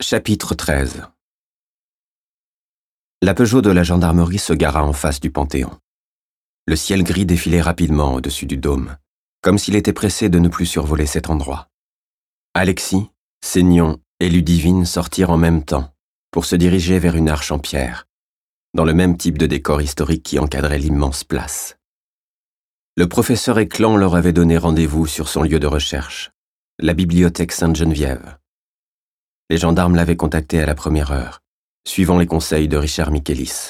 Chapitre 13. La Peugeot de la gendarmerie se gara en face du Panthéon. Le ciel gris défilait rapidement au-dessus du dôme, comme s'il était pressé de ne plus survoler cet endroit. Alexis, Seignon et Ludivine sortirent en même temps pour se diriger vers une arche en pierre, dans le même type de décor historique qui encadrait l'immense place. Le professeur Éclan leur avait donné rendez-vous sur son lieu de recherche, la bibliothèque Sainte-Geneviève. Les gendarmes l'avaient contacté à la première heure, suivant les conseils de Richard Michelis.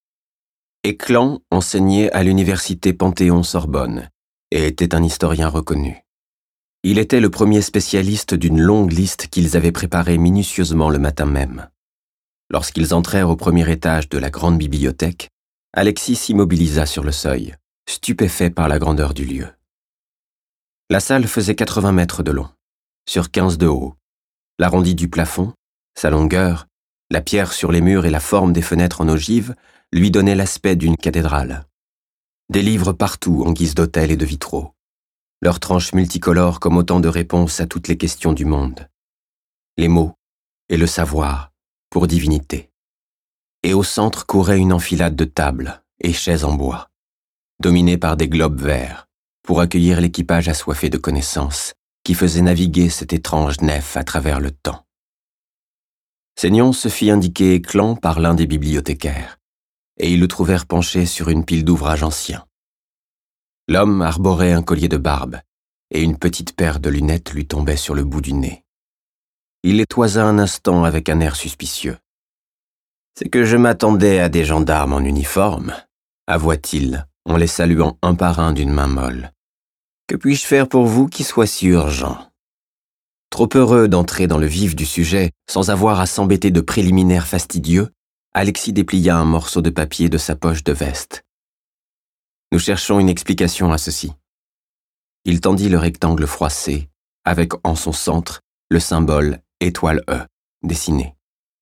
Éclan enseignait à l'université Panthéon-Sorbonne et était un historien reconnu. Il était le premier spécialiste d'une longue liste qu'ils avaient préparée minutieusement le matin même. Lorsqu'ils entrèrent au premier étage de la grande bibliothèque, Alexis s'immobilisa sur le seuil, stupéfait par la grandeur du lieu. La salle faisait 80 mètres de long, sur 15 de haut. L'arrondi du plafond, sa longueur, la pierre sur les murs et la forme des fenêtres en ogive lui donnaient l'aspect d'une cathédrale. Des livres partout en guise d'autels et de vitraux, leurs tranches multicolores comme autant de réponses à toutes les questions du monde. Les mots et le savoir pour divinité. Et au centre courait une enfilade de tables et chaises en bois, dominées par des globes verts, pour accueillir l'équipage assoiffé de connaissances qui faisait naviguer cette étrange nef à travers le temps. Seignon se fit indiquer Éclan par l'un des bibliothécaires, et ils le trouvèrent penché sur une pile d'ouvrages anciens. L'homme arborait un collier de barbe, et une petite paire de lunettes lui tombait sur le bout du nez. Il les toisa un instant avec un air suspicieux. « C'est que je m'attendais à des gendarmes en uniforme, » avoua-t-il, en les saluant un par un d'une main molle. « Que puis-je faire pour vous qui soit si urgent ?» Trop heureux d'entrer dans le vif du sujet, sans avoir à s'embêter de préliminaires fastidieux, Alexis déplia un morceau de papier de sa poche de veste. « Nous cherchons une explication à ceci. » Il tendit le rectangle froissé, avec en son centre le symbole étoile E, dessiné.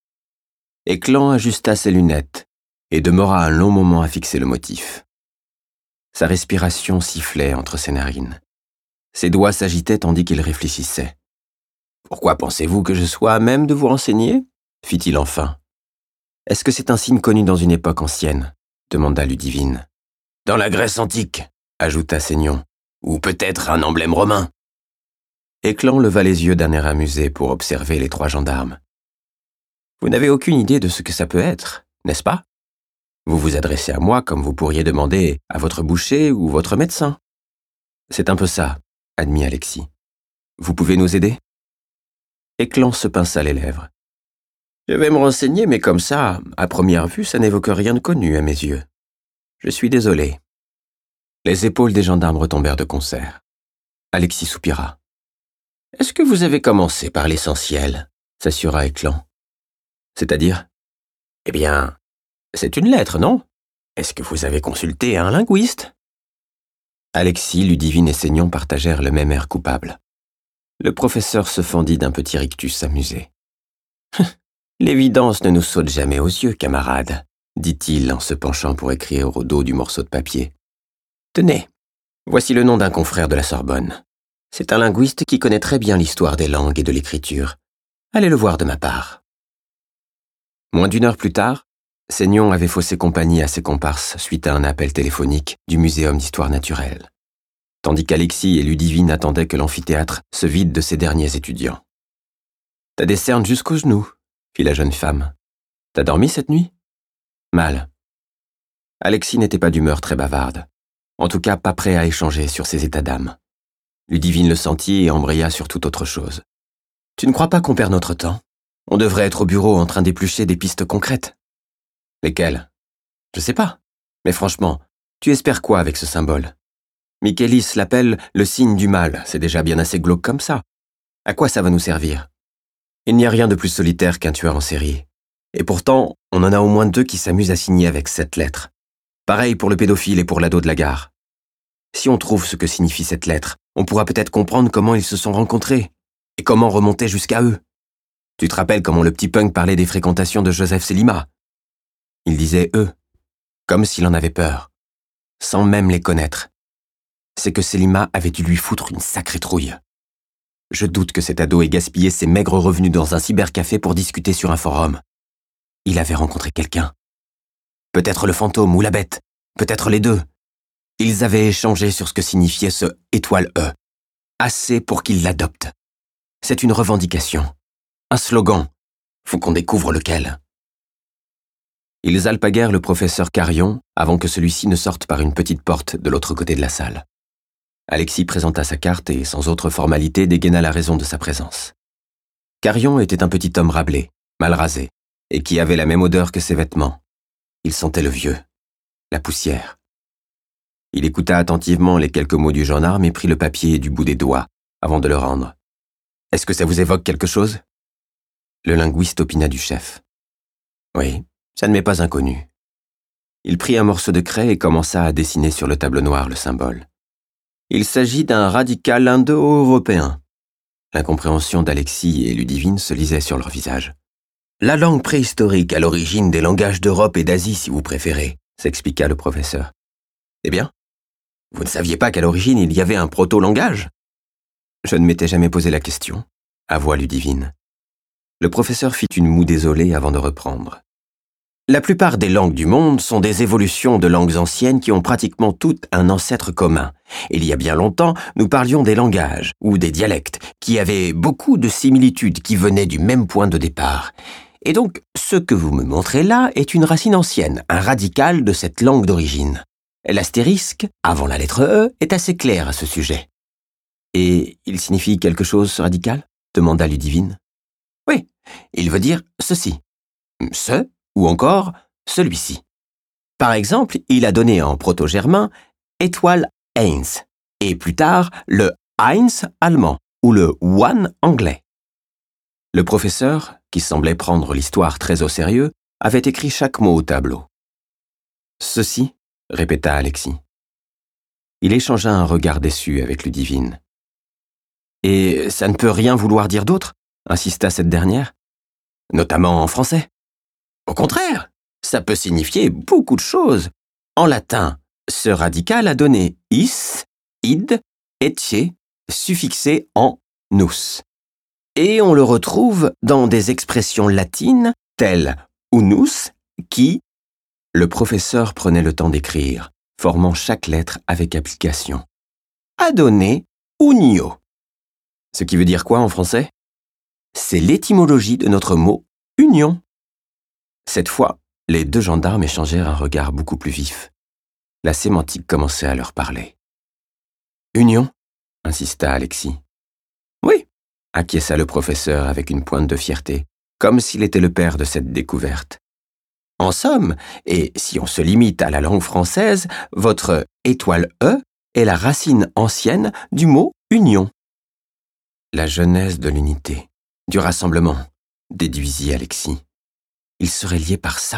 Éclan ajusta ses lunettes et demeura un long moment à fixer le motif. Sa respiration sifflait entre ses narines. Ses doigts s'agitaient tandis qu'il réfléchissait. « Pourquoi pensez-vous que je sois à même de vous renseigner ?» fit-il enfin. « Est-ce que c'est un signe connu dans une époque ancienne ?» demanda Ludivine. « Dans la Grèce antique, » ajouta Seignon. « Ou peut-être un emblème romain. » Éclan leva les yeux d'un air amusé pour observer les trois gendarmes. « Vous n'avez aucune idée de ce que ça peut être, n'est-ce pas ? Vous vous adressez à moi comme vous pourriez demander à votre boucher ou votre médecin. »« C'est un peu ça, » admit Alexis. « Vous pouvez nous aider ?» Éclan se pinça les lèvres. « Je vais me renseigner, mais comme ça, à première vue, ça n'évoque rien de connu à mes yeux. Je suis désolé. » Les épaules des gendarmes retombèrent de concert. Alexis soupira. « Est-ce que vous avez commencé par l'essentiel ?» s'assura Éclan. « C'est-à-dire ? » « Eh bien, c'est une lettre, non ? Est-ce que vous avez consulté un linguiste ?» Alexis, Ludivine et Seignon partagèrent le même air coupable. Le professeur se fendit d'un petit rictus amusé. « L'évidence ne nous saute jamais aux yeux, camarade, » dit-il en se penchant pour écrire au dos du morceau de papier. « Tenez, voici le nom d'un confrère de la Sorbonne. C'est un linguiste qui connaît très bien l'histoire des langues et de l'écriture. Allez le voir de ma part. » Moins d'une heure plus tard, Seignon avait faussé compagnie à ses comparses suite à un appel téléphonique du Muséum d'histoire naturelle, tandis qu'Alexis et Ludivine attendaient que l'amphithéâtre se vide de ses derniers étudiants. « T'as des cernes jusqu'aux genoux, » fit la jeune femme. « T'as dormi cette nuit ?»« Mal. » Alexis n'était pas d'humeur très bavarde, en tout cas pas prêt à échanger sur ses états d'âme. Ludivine le sentit et embraya sur toute autre chose. « Tu ne crois pas qu'on perd notre temps ? On devrait être au bureau en train d'éplucher des pistes concrètes. » « Lesquelles ? » ?»« Je sais pas. Mais franchement, tu espères quoi avec ce symbole ? Michelis l'appelle le signe du mal, c'est déjà bien assez glauque comme ça. À quoi ça va nous servir ? Il n'y a rien de plus solitaire qu'un tueur en série. Et pourtant, on en a au moins 2 qui s'amusent à signer avec cette lettre. Pareil pour le pédophile et pour l'ado de la gare. Si on trouve ce que signifie cette lettre, on pourra peut-être comprendre comment ils se sont rencontrés et comment remonter jusqu'à eux. Tu te rappelles comment le petit punk parlait des fréquentations de Joseph Selima ? Il disait « eux », comme s'il en avait peur, sans même les connaître. C'est que Selima avait dû lui foutre une sacrée trouille. Je doute que cet ado ait gaspillé ses maigres revenus dans un cybercafé pour discuter sur un forum. Il avait rencontré quelqu'un. Peut-être le fantôme ou la bête, peut-être les deux. Ils avaient échangé sur ce que signifiait ce étoile E. Assez pour qu'il l'adopte. C'est une revendication. Un slogan. Faut qu'on découvre lequel. Ils alpaguèrent le professeur Carion avant que celui-ci ne sorte par une petite porte de l'autre côté de la salle. Alexis présenta sa carte et, sans autre formalité, dégaina la raison de sa présence. Carion était un petit homme râblé, mal rasé, et qui avait la même odeur que ses vêtements. Il sentait le vieux, la poussière. Il écouta attentivement les quelques mots du gendarme et prit le papier du bout des doigts, avant de le rendre. « Est-ce que ça vous évoque quelque chose ?» Le linguiste opina du chef. « Oui, ça ne m'est pas inconnu. » Il prit un morceau de craie et commença à dessiner sur le tableau noir le symbole. Il s'agit d'un radical indo-européen. L'incompréhension d'Alexis et Ludivine se lisait sur leur visage. La langue préhistorique à l'origine des langages d'Europe et d'Asie, si vous préférez, s'expliqua le professeur. Eh bien, vous ne saviez pas qu'à l'origine il y avait un proto-langage ? Je ne m'étais jamais posé la question, avoua Ludivine. Le professeur fit une moue désolée avant de reprendre. La plupart des langues du monde sont des évolutions de langues anciennes qui ont pratiquement toutes un ancêtre commun. Il y a bien longtemps, nous parlions des langages, ou des dialectes, qui avaient beaucoup de similitudes qui venaient du même point de départ. Et donc, ce que vous me montrez là est une racine ancienne, un radical de cette langue d'origine. L'astérisque, avant la lettre E, est assez clair à ce sujet. Et il signifie quelque chose, ce radical ? Demanda Ludivine. Oui, il veut dire ceci. Ce, ou encore celui-ci. Par exemple, il a donné en proto-germain étoile eins, et plus tard le eins allemand, ou le one anglais. Le professeur, qui semblait prendre l'histoire très au sérieux, avait écrit chaque mot au tableau. Ceci, répéta Alexis. Il échangea un regard déçu avec Ludivine. Et ça ne peut rien vouloir dire d'autre, insista cette dernière, notamment en français. Au contraire, ça peut signifier beaucoup de choses. En latin, ce radical a donné is, id, ecce, suffixé en nous. Et on le retrouve dans des expressions latines telles unus, qui... Le professeur prenait le temps d'écrire, formant chaque lettre avec application. A donné unio. Ce qui veut dire quoi en français ? C'est l'étymologie de notre mot union. Cette fois, les deux gendarmes échangèrent un regard beaucoup plus vif. La sémantique commençait à leur parler. « Union » insista Alexis. « Oui » acquiesça le professeur avec une pointe de fierté, comme s'il était le père de cette découverte. « En somme, et si on se limite à la langue française, votre étoile E est la racine ancienne du mot « union ». La genèse de l'unité, du rassemblement, déduisit Alexis. Ils seraient liés par ça ?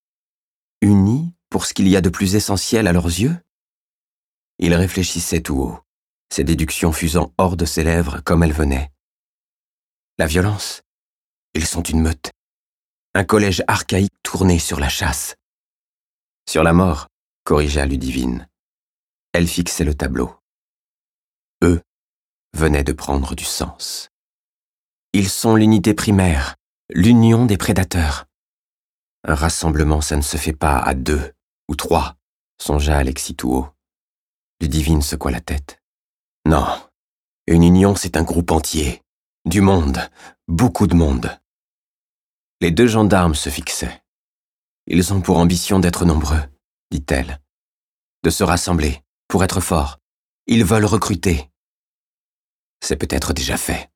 Unis pour ce qu'il y a de plus essentiel à leurs yeux ? Il réfléchissait tout haut, ses déductions fusant hors de ses lèvres comme elles venaient. La violence, ils sont une meute. Un collège archaïque tourné sur la chasse. Sur la mort, corrigea Ludivine. Elle fixait le tableau. Eux venaient de prendre du sens. Ils sont l'unité primaire, l'union des prédateurs. Un rassemblement, ça ne se fait pas à 2 ou 3, songea Alexis tout haut. Ludivine secoua la tête. Non, une union, c'est un groupe entier. Du monde, beaucoup de monde. Les deux gendarmes se fixaient. Ils ont pour ambition d'être nombreux, dit-elle. De se rassembler, pour être forts. Ils veulent recruter. C'est peut-être déjà fait.